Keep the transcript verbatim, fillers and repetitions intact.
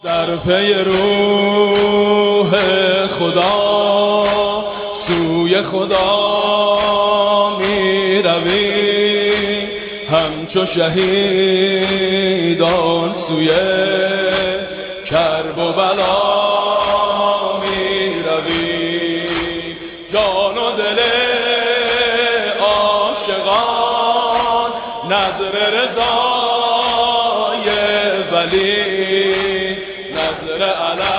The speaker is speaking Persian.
در پی روح خدا سوی خدا می روی، همچو شهیدان سوی کرب و بلا می روی. جان و دل عاشقان نظر رضای ولی، نظر علی